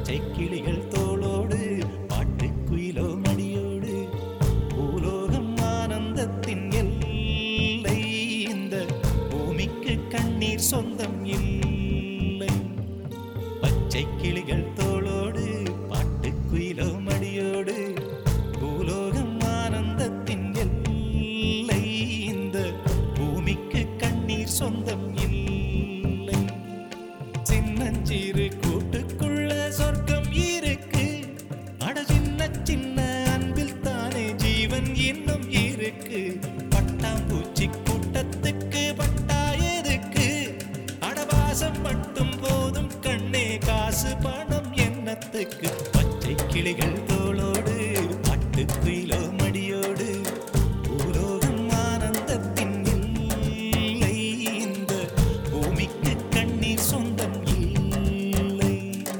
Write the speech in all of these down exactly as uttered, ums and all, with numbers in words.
பச்சை கிளிகள் தோளோடு பாட்டு குயிலோ மடியோடு பூலோகம் ஆனந்தத்தின் எல்லை இந்த பூமிக்கு கண்ணீர் சொந்தம் இல்லை. பச்சை கிளிகள் தோளோடு பாட்டு குயிலோ மடியோடு பூலோகம் ஆனந்தத்தின் எல்லை இந்த பூமிக்கு கண்ணீர் சொந்தம் இல்லை. சின்னஞ்சிறு கூட்டுக்குள்ள சொர்க்கம் இருக்கு. அட சின்ன சின்ன அன்பில் தானே ஜீவன் இன்னும் இருக்கு. பட்டாம்பூச்சி கூட்டத்துக்கு பட்டா எதுக்கு? அடவாசம் மட்டும் போதும் கண்ணே, காசு பணம் என்னத்துக்கு? பச்சை கிளிகள் தோளோடு பாட்டு குயிலோ மடியோடு பூலோகம் ஆனந்தத்தின் இல்லை இந்த பூமிக்கு கண்ணீர் சொந்தம் இல்லை.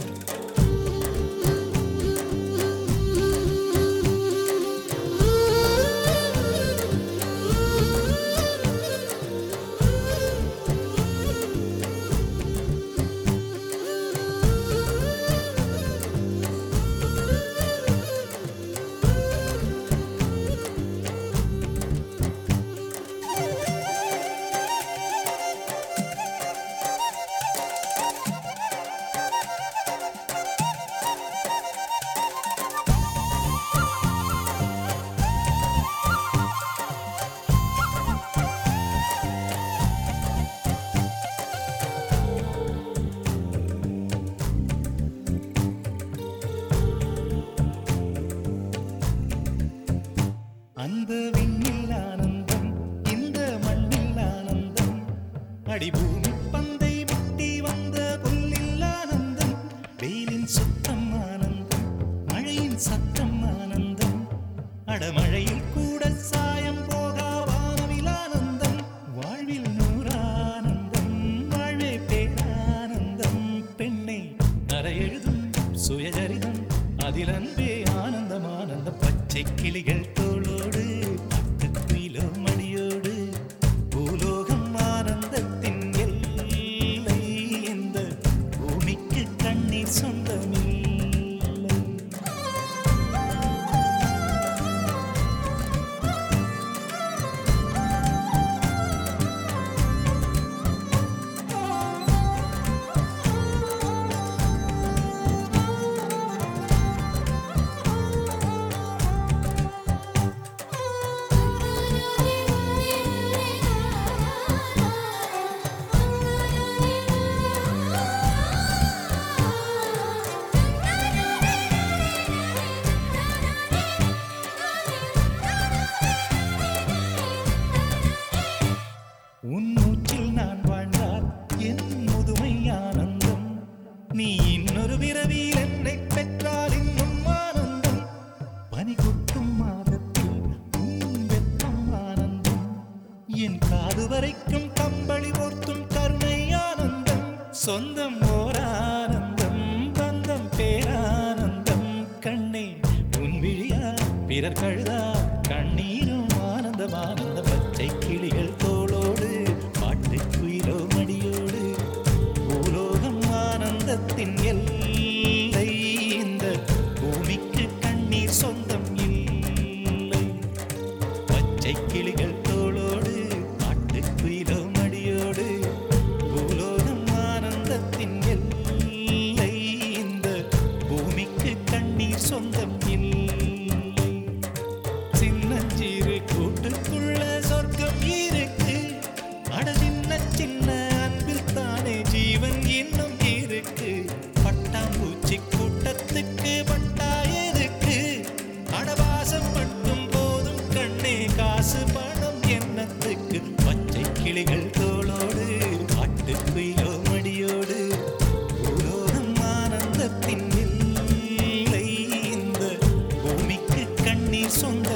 அந்த விண்ணில் ஆனந்தம், இந்த மண்ணில் ஆனந்தம், அடிபூமி பந்தை முட்டி வந்த புல்லில் ஆனந்தம், வெயிலின் சுத்தம் ஆனந்தம், மழையின் சத்தம் ஆனந்தம், அடமழையில் கூட சாயம் போகா வானவில் ஆனந்தம், வாழ்வில் நூறானந்தம், வாழ்வே பேரானந்தம். பெண்ணை நரையெழுதும் சுயசரிதம், அதில் அன்பே ஆனந்தம் ஆனந்தம். பச்சை கிளிகள் தோளோடு பாட்டு குயிலோ மடியோடு பூலோகம் ஆனந்தத்தின் எல்லை இந்த பூமிக்கு கண்ணீர் சொந்தமில்லை. உன் மூச்சில் நான் வாழ்ந்தால் என் முதுமை ஆனந்தம், நீ இன்னொரு பிறவியில் என்னை பெற்றால் இன்னும் ஆனந்தம். பனி கொட்டும் மாதத்தில் உன் வெப்பம் ஆனந்தம், என் காது வரைக்கும் கம்பளி போர்த்தும் கருணை ஆனந்தம். சொந்தம் ஓர் ஆனந்தம், பந்தம் பேரானந்தம். கண்ணே உன் விழியா பிறர் கழுதா கண்ணீரும் ஆனந்தம் ஆனந்த. பச்சை கிளிகள் தோளோடு பாட்டு குயிலோ மடியோடு பூலோகம் ஆனந்தத்தின் எல்லை இந்த பூமிக்கு கண்ணீர் சொந்தம் இல்லை. பச்சை கிளிகள் தோளோடு பாட்டு குயிலோ மடியோடு பூலோகம் ஆனந்தத்தின் எல்லை இந்த பூமிக்கு கண்ணீர் சொந்தம் இல்லை. சின்னஞ்சிறு கூட்டுக்குள்ள சொர்க்கம் இருக்கு. அட சின்ன சின்ன அன்பில் தானே ஜீவன் இன்னும் இருக்கு. பட்டாம்பூச்சி கூட்டத்துக்கு பட்டா எதுக்கு? அடவாசம் மட்டும் போதும் கண்ணே, காசு பணம் என்னத்துக்கு? பச்சை கிளிகள் தோளோடு பாட்டு குயிலோ மடியோடு பூலோகம் ஆனந்தத்தின் இல்லை இந்த பூமிக்கு கண்ணீர் சொந்த